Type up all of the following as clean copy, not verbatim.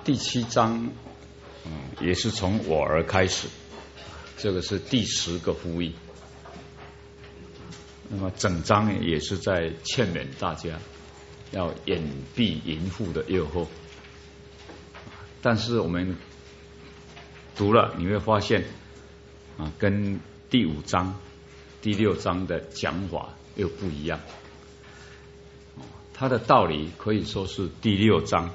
第7章，也是从我而开始，这个是第10个呼吁。那么整章也是在劝勉大家要掩蔽淫妇的诱惑。但是我们读了你会发现跟第5章、第6章的讲法又不一样。它的道理可以说是第6章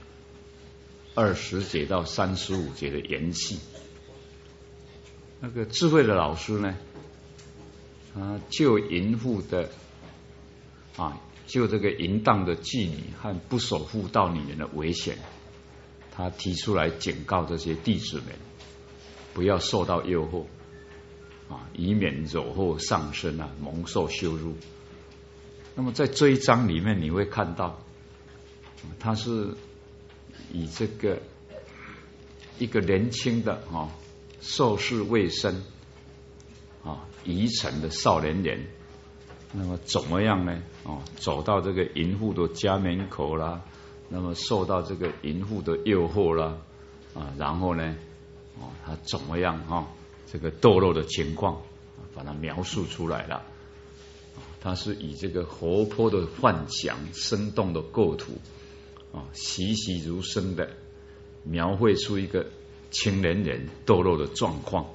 20节到35节的延续。那个智慧的老师呢，就淫妇的就这个淫荡的妓女和不守妇道女人的危险，他提出来警告这些弟子们不要受到诱惑以免惹祸上身蒙受羞辱。那么在这一章里面你会看到，他是以这个一个年轻的受事未深愚蠢的少年人，那么怎么样呢？走到这个淫妇的家门口啦，那么受到这个淫妇的诱惑啦，然后呢，他怎么样这个堕落的情况，把它描述出来了。他是以这个活泼的幻想、生动的构图栩栩如生的描绘出一个青年人堕落的状况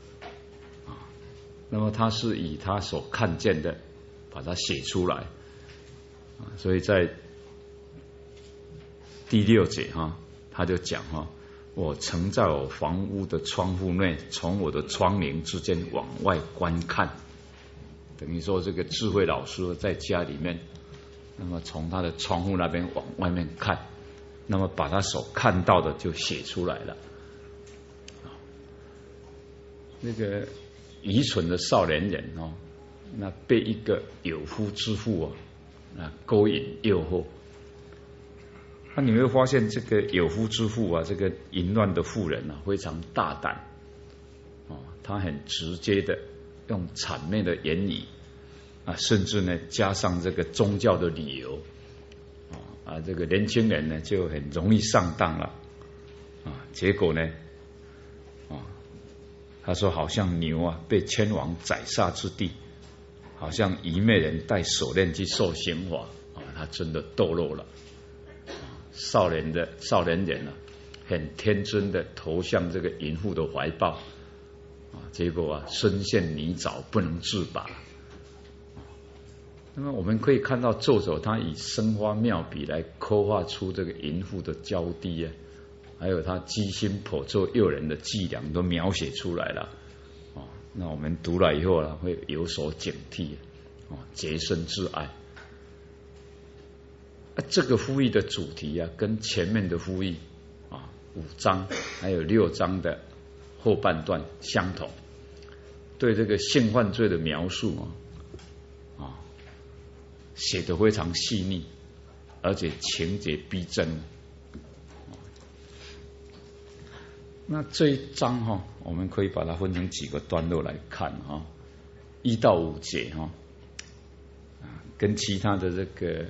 那么他是以他所看见的把它写出来所以在第6节他就讲我曾在我房屋的窗户内，从我的窗棂之间往外观看。等于说这个智慧老师在家里面，那么从他的窗户那边往外面看，那么把他所看到的就写出来了。那个愚蠢的少年人那被一个有夫之妇勾引诱惑。你会发现这个有夫之妇这个淫乱的妇人非常大胆他很直接的用谄媚的言语甚至呢加上这个宗教的理由这个年轻人呢就很容易上当了结果呢他说好像牛被牵往宰杀之地，好像愚昧人戴手链去受刑罚他真的堕落了。少年人很天真的投向这个淫妇的怀抱结果深陷泥沼不能自拔。那么我们可以看到作者他以生花妙笔来刻画出这个淫妇的娇滴还有他机心叵测诱人的伎俩都描写出来了那我们读了以后会有所警惕洁身自爱。这个呼吁的主题跟前面的呼吁5章还有6章的后半段相同，对这个性犯罪的描述写得非常细腻，而且情节逼真。那这一章我们可以把它分成几个段落来看1到5节跟其他的这个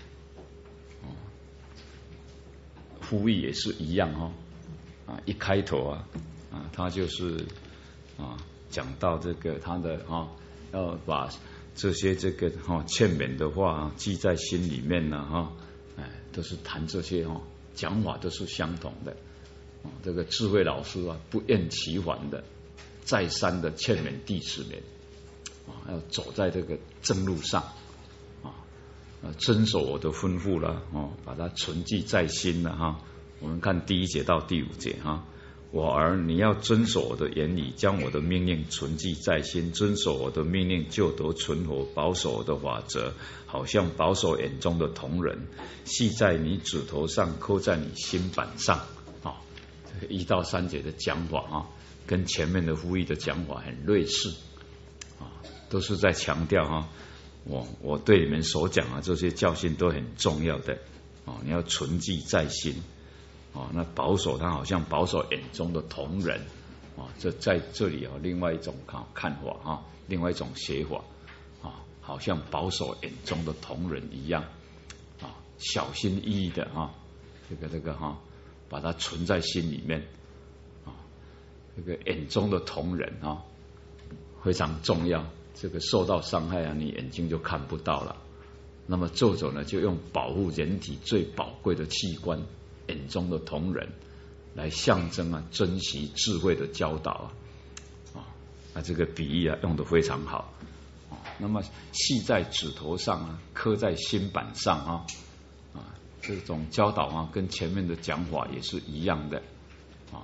呼吁也是一样一开头他就是讲到这个他的要把这些这个劝勉的话记在心里面都是谈这些讲法都是相同的这个智慧老师不厌其烦的再三的劝勉弟子们要走在这个正路上遵守我的吩咐了把它存记在心了我们看第1节到第5节我儿，你要遵守我的言语，将我的命令存记在心，遵守我的命令就得存活，保守我的法则，好像保守眼中的瞳人，系在你指头上，刻在你心板上这个1到3节的讲法跟前面的呼吁的讲法很类似都是在强调我对你们所讲这些教训都很重要的你要存记在心那保守它好像保守眼中的瞳人这在这里另外一种看法另外一种写法好像保守眼中的瞳人一样小心翼翼的这个把它存在心里面啊。这个眼中的瞳仁啊，非常重要。这个受到伤害啊，你眼睛就看不到了。那么咒诅呢，就用保护人体最宝贵的器官眼中的瞳仁来象征啊，珍惜智慧的教导啊，这个比喻啊用得非常好。那么系在指头上啊，刻在心板上啊，这种教导啊，跟前面的讲法也是一样的啊。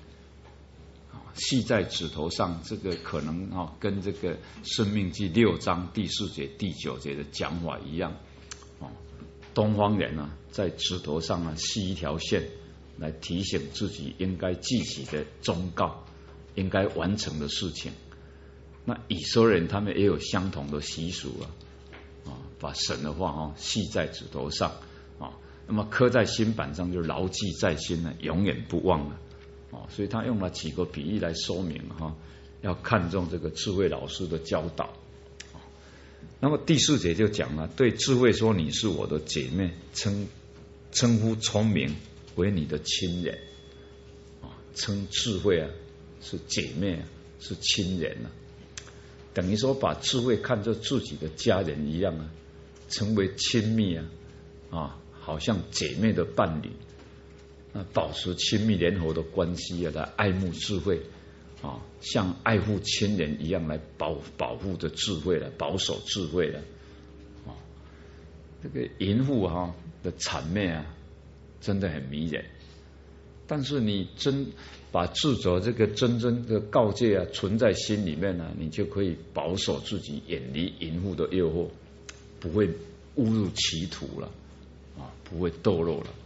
系在指头上，这个可能啊，跟这个《申命记》6章第4节、第9节的讲法一样啊。东方人啊，在指头上啊系一条线，来提醒自己应该记起的忠告，应该完成的事情。那以色列人他们也有相同的习俗把神的话系在指头上那么刻在心板上，就牢记在心了，永远不忘了所以他用了几个比喻来说明要看重这个智慧老师的教导。那么第4节就讲了，对智慧说你是我的姐妹，称呼聪明为你的亲人称智慧是姐妹是亲人等于说把智慧看作自己的家人一样成为亲密好像姐妹的伴侣保持亲密联合的关系来爱慕智慧像爱护亲人一样来保护着智慧了，保守智慧了这个淫妇的谄媚真的很迷人。但是你真把智者这个真正的告诫存在心里面你就可以保守自己，远离淫妇的诱惑，不会误入歧途了不会堕落了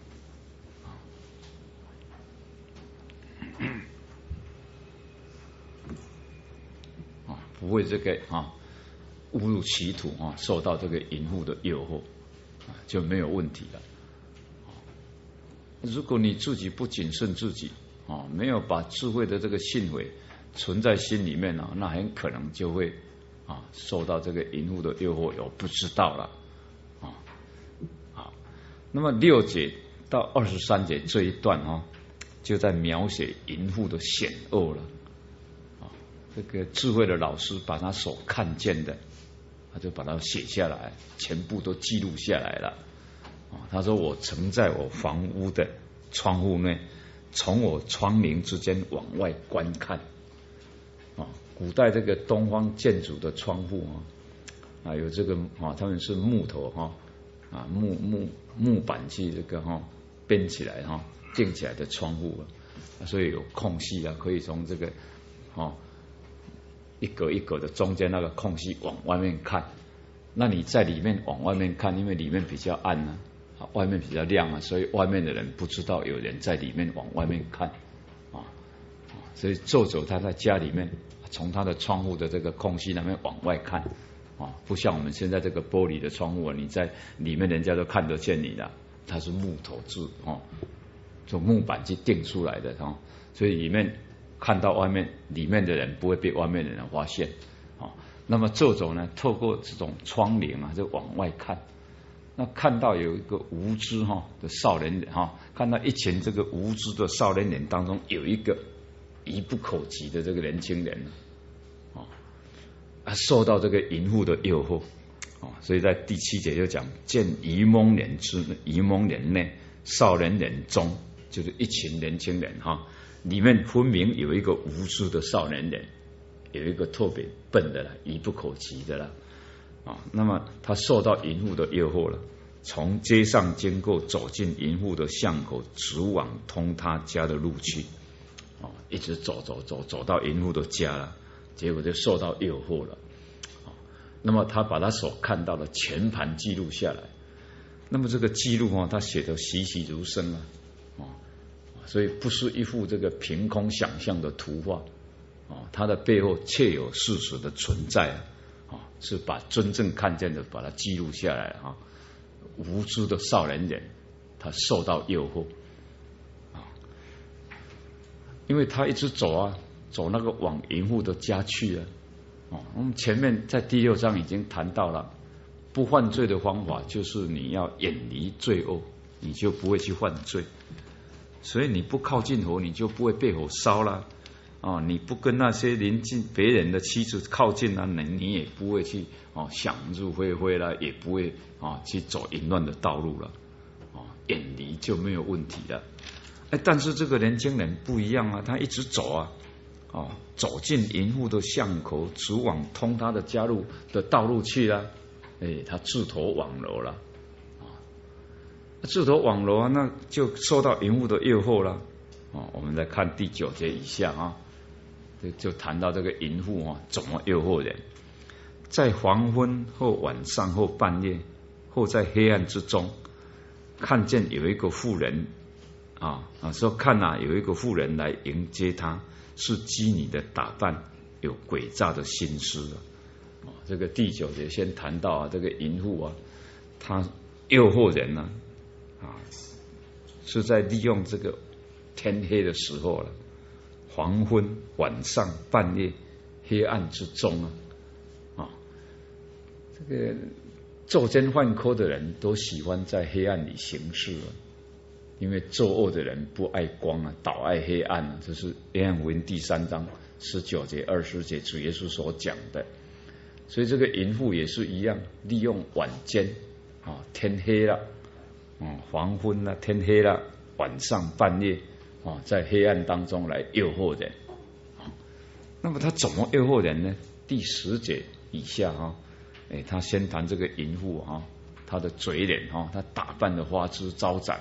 不会这个误入歧途受到这个淫妇的诱惑就没有问题了。如果你自己不谨慎自己没有把智慧的这个信诲存在心里面那很可能就会受到这个淫妇的诱惑，有不知道了那么6节到23节这一段就在描写淫妇的险恶了这个智慧的老师把他所看见的他就把它写下来，全部都记录下来了他说我曾在我房屋的窗户内，从我窗棂之间往外观看古代这个东方建筑的窗户有这个他们是木头木板去这个编起来钉起来的窗户所以有空隙可以从这个一格一格的中间那个空隙往外面看。那你在里面往外面看，因为里面比较暗外面比较亮所以外面的人不知道有人在里面往外面看所以咒诅他在家里面从他的窗户的这个空隙那边往外看不像我们现在这个玻璃的窗户你在里面人家都看得见你的，它是木头制从木板去钉出来的所以里面看到外面，里面的人不会被外面的人发现那么咒诅呢，透过这种窗棂就往外看，那看到有一个无知的少年人看到一群这个无知的少年人当中有一个愚不可及的这个年轻人受到这个淫妇的诱惑所以在第7节就讲见愚蒙人内少年人中，就是一群年轻人里面分明有一个无知的少年人，有一个特别笨的愚不可及的那么他受到淫妇的诱惑了，从街上经过，走进淫妇的巷口，直往通他家的路去一直走到淫妇的家了，结果就受到诱惑了那么他把他所看到的全盘记录下来，那么这个记录他写得栩栩如生所以不是一幅这个凭空想象的图画它的背后确有事实的存在是把真正看见的把它记录下来无知的少年人他受到诱惑因为他一直走那个往淫妇的家去我们前面在第6章已经谈到了，不犯罪的方法就是你要远离罪恶，你就不会去犯罪所以你不靠近火，你就不会被火烧了。你不跟那些邻近别人的妻子靠近了，你也不会去想入非非了，也不会去走淫乱的道路了。远离就没有问题了。但是这个年轻人不一样啊，他一直走啊，走进淫妇的巷口，直往通他的家路的道路去了。他自投网罗了。自投网罗那就受到淫妇的诱惑了。我们再看第9节以下啊。就谈到这个淫妇怎么诱惑人，在黄昏或晚上或半夜或在黑暗之中，看见有一个妇人说看有一个妇人来迎接他，是妓女的打扮，有诡诈的心思这个第9节先谈到这个淫妇他诱惑人是在利用这个天黑的时候了。黄昏、晚上、半夜、黑暗之中这个作奸犯科的人都喜欢在黑暗里行事因为作恶的人不爱光倒爱黑暗这是约翰福音第3章19节、20节主耶稣所讲的。所以这个淫妇也是一样，利用晚间天黑了黄昏了，天黑了，晚上半夜在黑暗当中来诱惑人。那么他怎么诱惑人呢？第10节以下他先谈这个淫妇他的嘴脸他打扮的花枝招展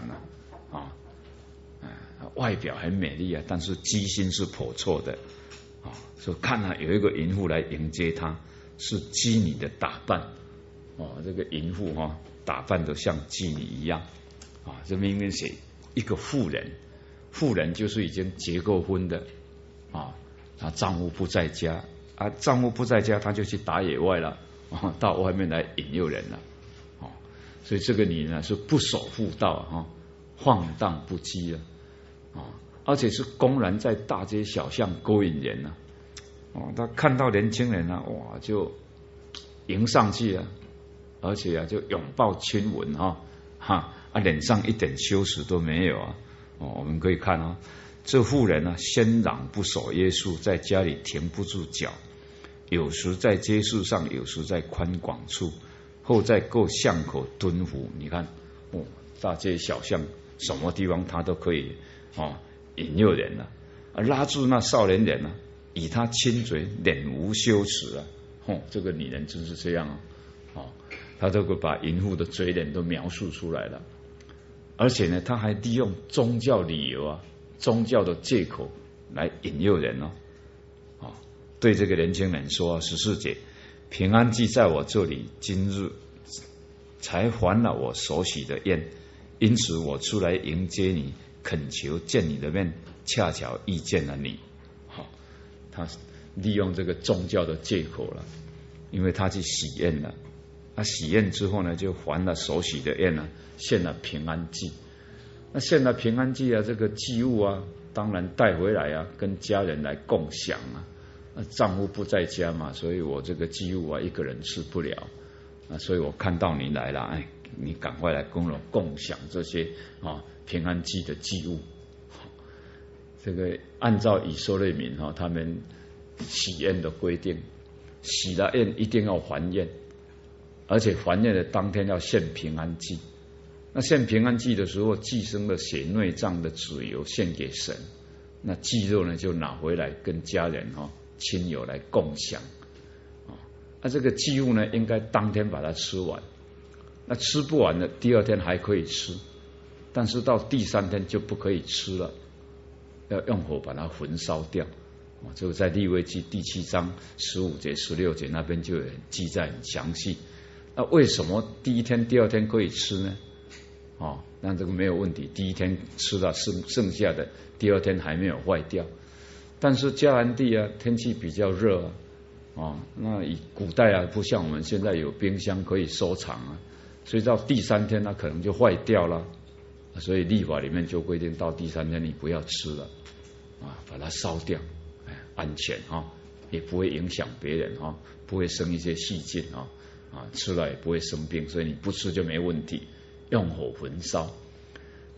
外表很美丽但是机心是颇错的说看有一个淫妇来迎接他，是妓女的打扮这个淫妇打扮得像妓女一样这明明写一个妇人。妇人就是已经结过婚的她丈夫不在家丈夫不在家，她就去打野外了到外面来引诱人了所以这个女人是不守妇道放荡不羁了而且是公然在大街小巷勾引人了她看到年轻人哇就迎上去而且就拥抱亲吻脸上一点羞耻都没有我们可以看这妇人先嚷不守耶稣，在家里停不住脚，有时在街市上，有时在宽广处，后在各巷口蹲伏。你看大街小巷什么地方他都可以引诱人了拉住那少年人以他亲嘴，脸无羞耻这个女人真是这样他都会把淫妇的嘴脸都描述出来了。而且呢，他还利用宗教理由宗教的借口来引诱人对这个年轻人说14节，平安祭在我这里，今日才还了我所许的愿，因此我出来迎接你，恳求见你的面，恰巧遇见了你。他利用这个宗教的借口了，因为他去喜宴了。喜宴之后呢，就还了所许的愿献了平安祭。那献了平安祭这个祭物当然带回来跟家人来共享丈夫不在家嘛，所以我这个祭物一个人吃不了所以我看到你来了，你赶快来跟我共享这些平安祭的祭物。这个按照以色列民他们喜宴的规定，喜了宴一定要还宴。而且还愿的当天要献平安祭，那献平安祭的时候，祭牲的血、内脏的脂油献给神，那祭肉呢就拿回来跟家人亲友来共享这个祭物呢应该当天把它吃完，那吃不完的第2天还可以吃，但是到第3天就不可以吃了，要用火把它焚烧掉。这个在利未记第7章15节、16节那边就有记载很详细。那为什么第1天、第2天可以吃呢？那这个没有问题，第1天吃了，剩下的第2天还没有坏掉。但是迦南地天气比较热那以古代不像我们现在有冰箱可以收藏所以到第3天可能就坏掉了。所以律法里面就规定，到第3天你不要吃了把它烧掉，安全也不会影响别人不会生一些细菌吃了也不会生病，所以你不吃就没问题，用火焚烧。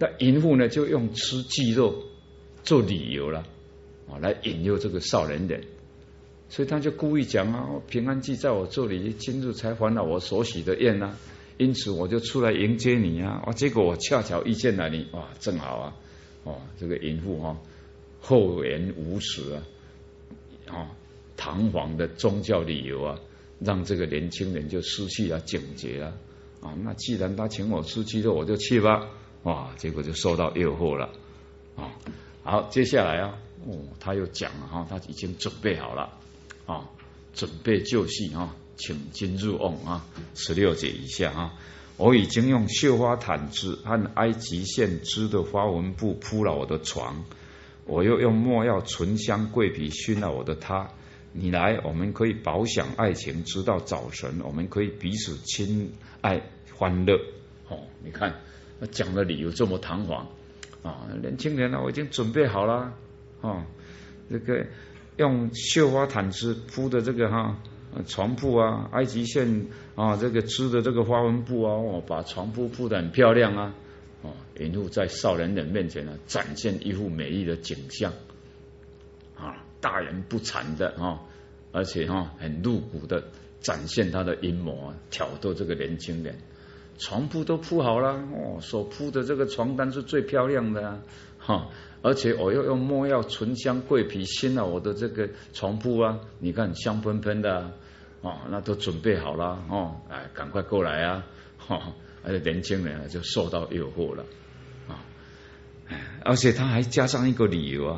那淫妇呢，就用吃鸡肉做理由了，来引诱这个少年人。所以他就故意讲啊，平安祭在我这里，今日才还了我所许的愿啊，因此我就出来迎接你啊。结果我恰巧遇见了你，哇，正好啊，这个淫妇厚颜无耻啊，堂皇的宗教理由啊，让这个年轻人就失去了警觉了那既然他请我吃鸡肉，我就去吧。哇，结果就受到诱惑了好，接下来他又讲了他已经准备好了准备就绪请进入瓮16节以下我已经用绣花毯子和埃及线织的花纹布铺了我的床，我又用没药醇香桂皮熏了我的榻。你来，我们可以饱享爱情，直到早晨，我们可以彼此亲爱欢乐。你看讲的理由这么堂皇年轻人我已经准备好了这个用绣花毯子铺的这个床铺埃及线这个织的这个花纹布把床铺铺得很漂亮淫妇在少年人面前展现一副美丽的景象大言不惭的而且很露骨的展现他的阴谋挑逗这个年轻人。床铺都铺好了所铺的这个床单是最漂亮的而且我又用没药醇香桂皮熏了我的这个床铺你看香喷喷的那都准备好了赶快过来而且年轻人就受到诱惑了而且他还加上一个理由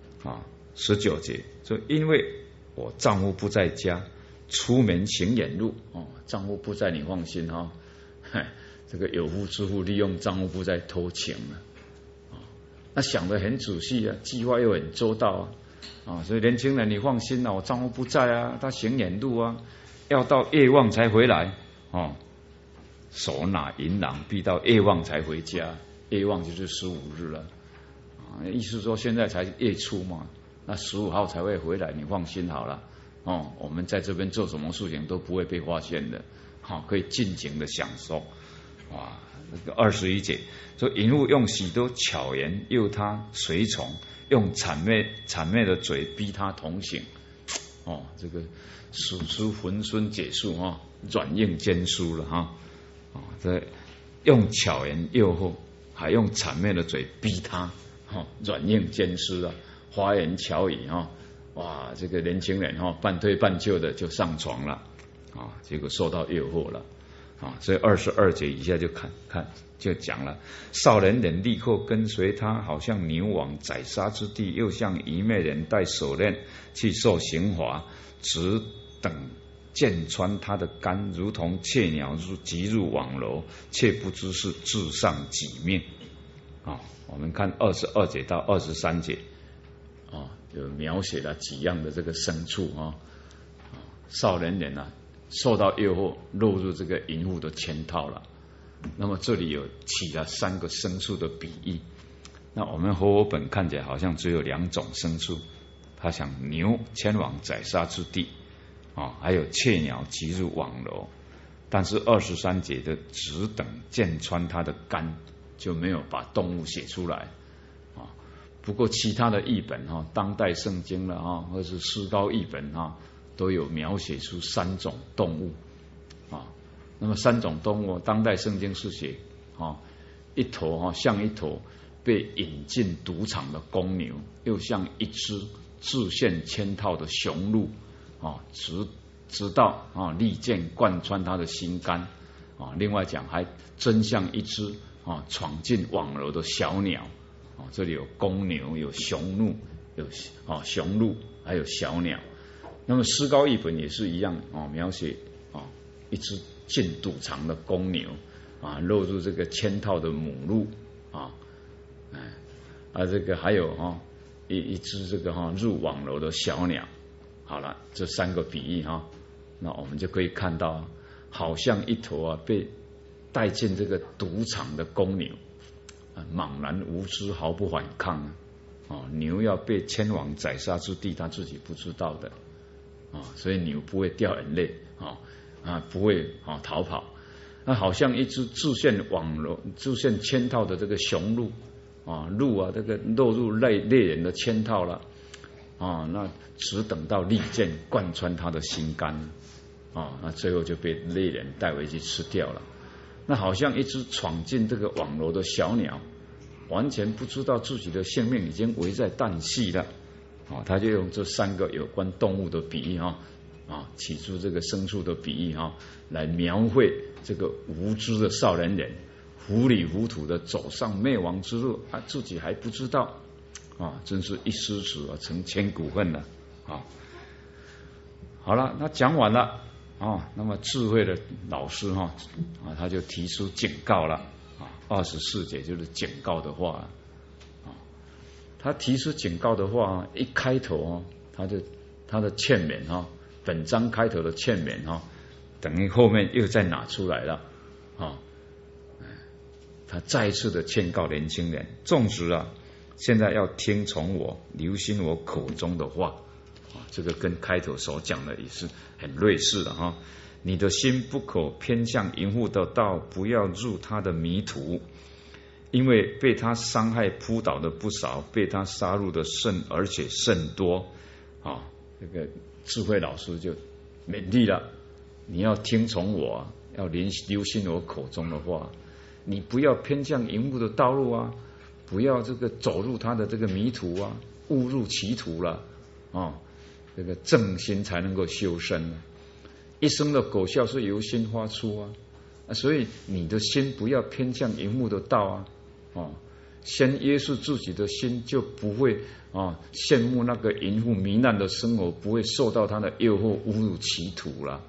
19节说，因为我丈夫不在家，出门行远路丈夫不在，你放心这个有夫之妇利用丈夫不在偷情那想得很仔细计划又很周到所以年轻人你放心我丈夫不在他行远路要到夜望才回来手拿银囊必到夜望才回家，夜望就是15日了意思说现在才月初嘛，那15号才会回来，你放心好了我们在这边做什么事情都不会被发现的可以尽情的享受那个21节说，淫妇用许多巧言诱他随从，用谄媚的嘴逼他同行这个使出浑身解数软硬兼施了这用巧言诱惑，还用谄媚的嘴逼他软硬兼施花言巧语哇，这个年轻人半推半就的就上床了结果受到诱惑了所以22节以下就看就讲了，少年人立刻跟随他，好像牛往宰杀之地，又像愚昧人戴手链去受刑罚，只等箭穿他的肝，如同雀鸟急入网楼，却不知是至上己命我们看22节到23节就描写了几样的这个牲畜少年人受到诱惑，落入这个淫妇的圈套了。那么这里有起了3个牲畜的比喻。那我们和合本看起来好像只有2种牲畜，他想牛迁往宰杀之地还有雀鸟急入网楼，但是23节的只等箭穿他的肝就没有把动物写出来不过其他的译本当代圣经了或是诗高译本都有描写出3种动物那么3种动物，当代圣经是写一头像一头被引进赌场的公牛，又像一只自陷圈套的雄鹿直到利剑贯穿他的心肝另外讲还真像一只闯进网楼的小鸟这里有公牛，有雄鹿，有雄鹿，还有小鸟。那么诗高译本也是一样描写一只进赌场的公牛落入这个圈套的母鹿这个还有一只这个入网楼的小鸟。好了，这3个比喻那我们就可以看到，好像一头被带进这个赌场的公牛茫然无知，毫不反抗牛要被牵往宰杀之地，他自己不知道的所以牛不会掉眼泪不会逃跑那好像一只自陷网罗、自陷圈套的这个雄鹿啊，鹿啊，这个落入猎人的圈套了啊，那只等到利剑贯穿他的心肝啊，那最后就被猎人带回去吃掉了。那好像一只闯进这个网罗的小鸟，完全不知道自己的性命已经危在旦夕了啊，他就用这3个有关动物的比喻起初这个牲畜的比喻来描绘这个无知的少年人糊里糊涂的走上灭亡之路啊，自己还不知道啊，真是一失足成千古恨了啊。好了，那讲完了啊，那么智慧的老师他就提出警告了啊，24节就是警告的话啊。他提出警告的话，一开头他的劝勉本章开头的劝勉等于后面又再拿出来了啊。他再一次的劝告年轻人，纵使现在要听从我，留心我口中的话这个跟开头所讲的也是很类似的你的心不可偏向淫妇的道，不要入他的迷途，因为被他伤害扑倒的不少，被他杀戮的甚而且甚多这个智慧老师就勉励了，你要听从我，要留心我口中的话，你不要偏向淫妇的道路不要这个走入他的这个迷途误入歧途了这个正心才能够修身一生的果效是由心发出所以你的心不要偏向淫妇的道先约束自己的心，就不会羡慕那个淫妇糜烂的生活，不会受到他的诱惑误入歧途了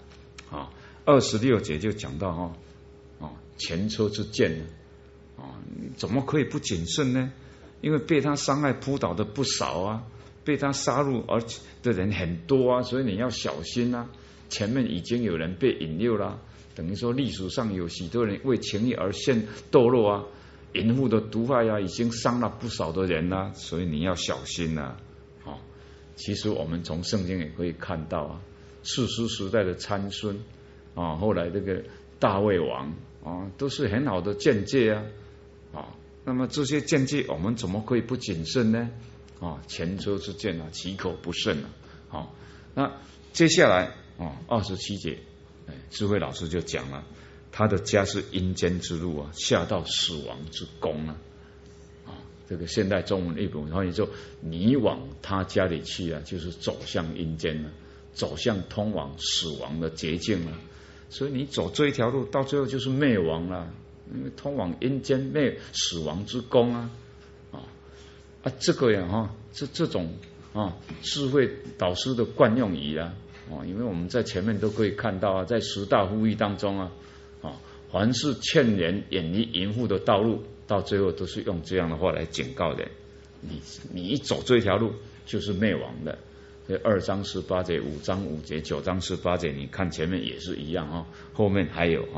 26节就讲到前车之鉴怎么可以不谨慎呢？因为被他伤害扑倒的不少被他杀戮而的人很多所以你要小心前面已经有人被引诱了，等于说历史上有许多人为情欲而陷堕落淫妇的毒害已经伤了不少的人所以你要小心其实我们从圣经也可以看到士师时代的参孙后来这个大卫王都是很好的见解那么这些见解我们怎么可以不谨慎呢？前车之鉴岂可不慎那接下来27节智慧老师就讲了，他的家是阴间之路下到死亡之宫这个现代中文译本翻译就你往他家里去就是走向阴间了，走向通往死亡的捷径了，所以你走这一条路到最后就是灭亡了，因为通往阴间死亡之宫这个这种智慧导师的惯用语因为我们在前面都可以看到在10大呼吁当中凡是劝人远离淫妇的道路，到最后都是用这样的话来警告人，你一走这条路就是灭亡的。所以2章18节、5章5节、9章18节，你看前面也是一样后面还有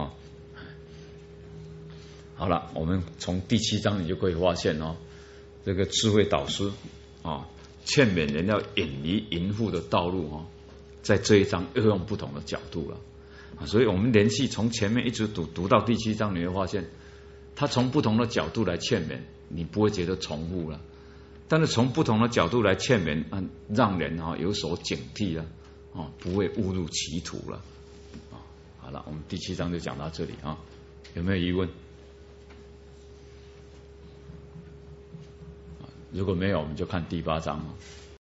好了，我们从第7章你就可以发现这个智慧导师劝勉人要远离淫妇的道路在这一章又用不同的角度了所以我们连续从前面一直读到第7章，你会发现他从不同的角度来劝勉，你不会觉得重复了，但是从不同的角度来劝勉让人有所警惕了不会误入歧途了好了，我们第7章就讲到这里有没有疑问？如果没有，我们就看第8章